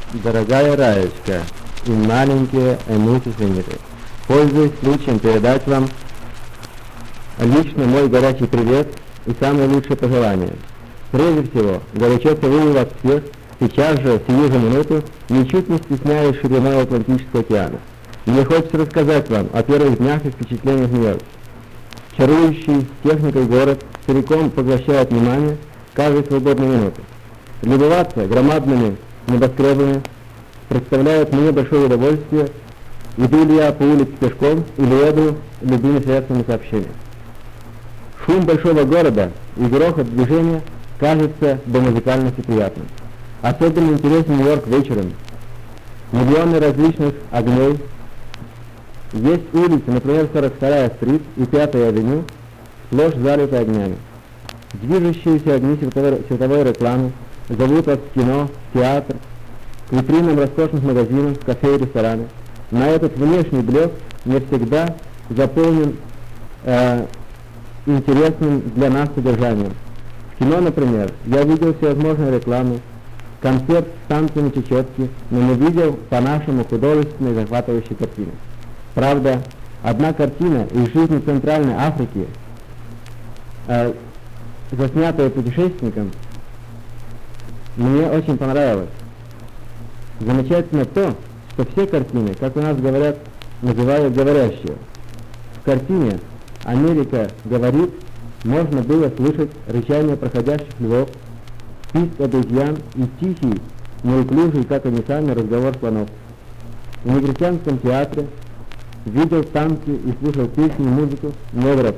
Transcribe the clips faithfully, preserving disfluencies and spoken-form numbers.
Дорогая Раечка и маленькие Эмуси Сенеры, пользуясь случаем передать вам лично мой горячий привет и самые лучшие пожелания. Прежде всего, горячо целую вас всех, сейчас же, сию же минуту, ничуть не стесняясь шириной Атлантического океана. Мне хочется рассказать вам о первых днях и впечатлениях Нью-Йорка. Чарующий техникой город целиком поглощает внимание каждой свободной минуты. Любоваться громадными небоскребами представляет мне большое удовольствие, иду ли я по улице пешком или еду любыми средствами сообщения. Шум большого города и грохот движения кажется до музыкальности приятным. Особенно интересен Нью-Йорк вечером. Миллионы различных огней. Есть улицы, например, сорок вторая стрит и пятая авеню, сплошь залиты огнями. Движущиеся огни световой, световой рекламы зовут вас в кино, в театр, к витринам роскошных магазинов, кафе и рестораны. На этот внешний блеск не всегда заполнен э, интересным для нас содержанием. В кино, например, я видел всевозможные рекламы, концерт с танцами Чечетки, но не видел по-нашему художественной захватывающей картины. Правда, одна картина из жизни Центральной Африки, э, заснятая путешественником, мне очень понравилась. Замечательно то, что все картины, как у нас говорят, называют говорящие. В картине «Америка говорит» можно было слышать рычание проходящих львов, писк обезьян и тихий, неуклюжий, как они сами, разговор слонов. В негритянском театре видел танцы и слушал песни и музыку негров.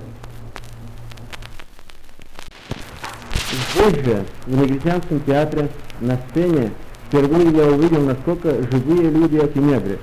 Здесь же, в негритянском театре, на сцене, впервые я увидел, насколько живые люди эти негры.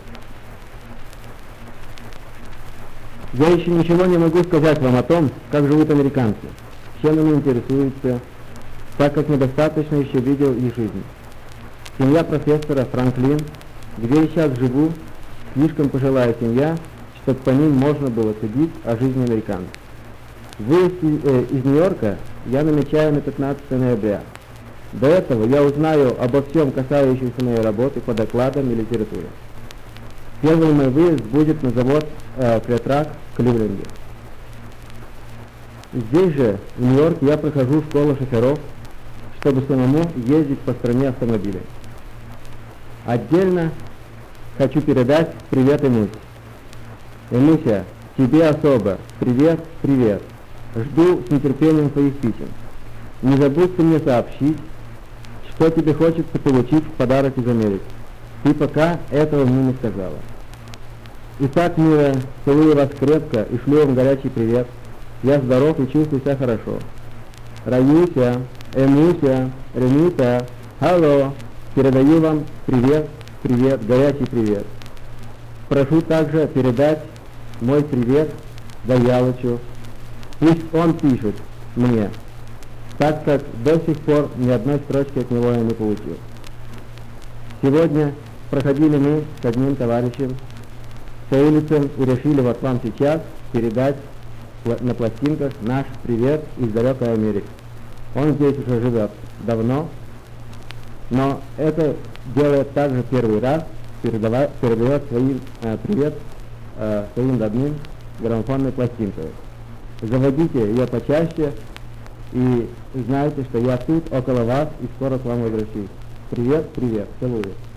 Я еще ничего не могу сказать вам о том, как живут американцы, чем они интересуются, так как недостаточно еще видел их жизнь. Семья профессора Франклин, где я сейчас живу, слишком пожилая семья, чтобы по ним можно было судить о жизни американцев. Выезд э, из Нью-Йорка я намечаю на пятнадцатое ноября. До этого я узнаю обо всем, касающемся моей работы по докладам и литературе. Первый мой выезд будет на завод э, Кретрак в Кливленде. Здесь же, в Нью-Йорке, я прохожу школу шоферов, чтобы самому ездить по стране автомобилей. Отдельно хочу передать привет Эмусе. Эмуся, тебе особо привет, привет. Жду с нетерпением твоих писем. Не забудь ты мне сообщить, что тебе хочется получить в подарок из Америки. Ты пока этого мне не сказала. Итак, милая, целую вас крепко и шлю вам горячий привет. Я здоров и чувствую себя хорошо. Раюся, Эмуся, Ренита, алло, передаю вам привет, привет, горячий привет. Прошу также передать мой привет Даялычу. Пусть он пишет мне, так как до сих пор ни одной строчки от него я не получил. Сегодня проходили мы с одним товарищем по улицам и решили вот вам сейчас передать на пластинках наш привет из далекой Америки. Он здесь уже живет давно, но это делает также первый раз, передавая, передает своим, э, привет э, своим родным граммофонной пластинкой. Заводите ее почаще и знайте, что я тут около вас и скоро к вам возвращусь. Привет, привет, целую.